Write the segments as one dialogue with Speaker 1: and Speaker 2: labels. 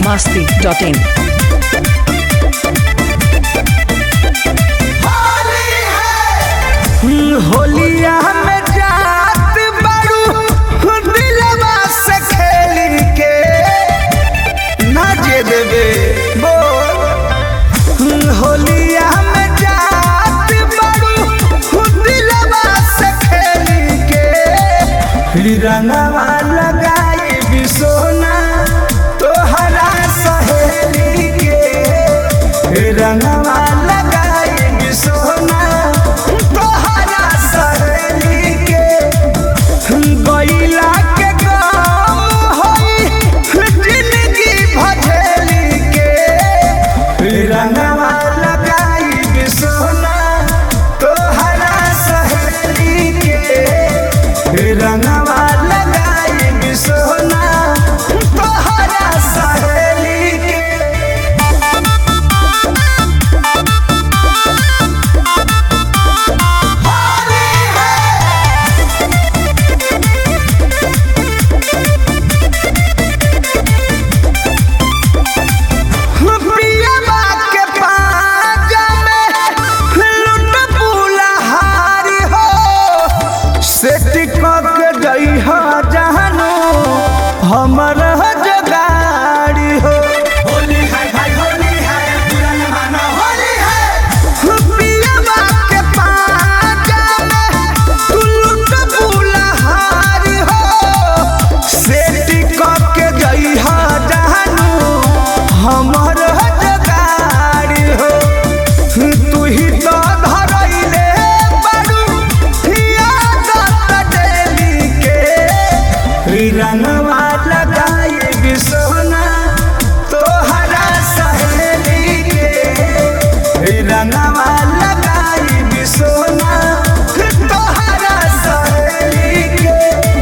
Speaker 1: biharmasti.in
Speaker 2: होलिया में जात बारू दिलवा से खेल के ना जे देवे बोल होलिया में जात बारू दिलवा से खेल के रंगवा लगाई बिसोना तोहरा सहेली के रंगवा लगाई बिसोना गईला के काम होई जिंदगी भजेली के रंगवा लगाई बिसोना तोहरा सहेली के रंगवा लगाई बिसोना तोहरा सहेली के हमर जगाड़ी हो होली है भाई होली है पुराना माना होली है पियावा के पाजा में तू लुट बुलहारी हो सेठी क के गई हा जानू हमर जगाड़ी हो तू ही तो धरइले बारू याद देली के रंगवा लगाई बिसोना तोहरा सहेली के रंगवा लगाई बिसोना तोहरा सहेली के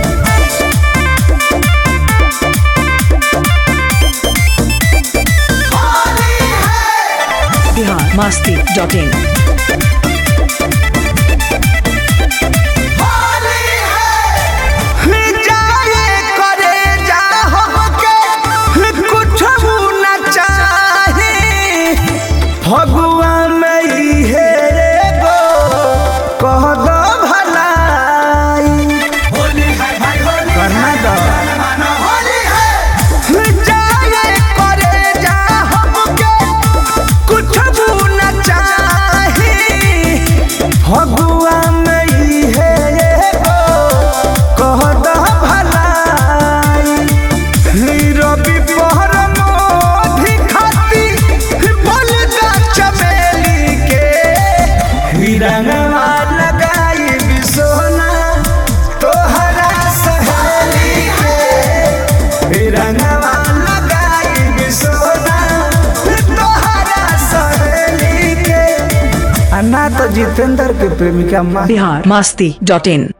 Speaker 1: biharmasti.in
Speaker 2: भगवा में हे गो कह दो भलाई होली है भाई होली करना दो होली है जाए करे जा हमके कुछ न चाही भगवा में हे गो कह दो भलाई रवि पहर मोधी खाती बोल चमेली के रंगवा लगाई बिसोना तोहरा सहेली के रंगवा लगाई बिसोना तोहरा सहेली के अन्ना तो जितेंद्र के प्रेमिका
Speaker 1: biharmasti.in